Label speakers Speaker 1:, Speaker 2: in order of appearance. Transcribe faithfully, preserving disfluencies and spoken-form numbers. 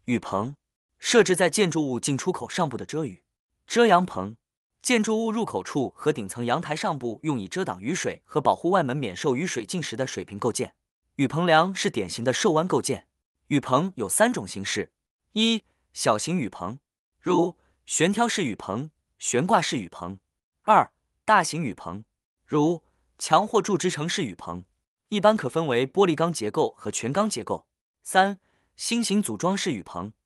Speaker 1: 雨棚设置在建筑物进出口上部的遮雨。遮阳棚建筑物入口处和顶层阳台上部用以遮挡雨水和保护外门免受雨水浸蚀的水平构件。雨棚梁是典型的受弯构件。雨棚有三种形式：一、小型雨棚，如悬挑式雨棚、悬挂式雨棚；二、大型雨棚，如墙或柱支撑式雨棚，一般可分为玻璃钢结构和全钢结构；三、新型组装式雨棚，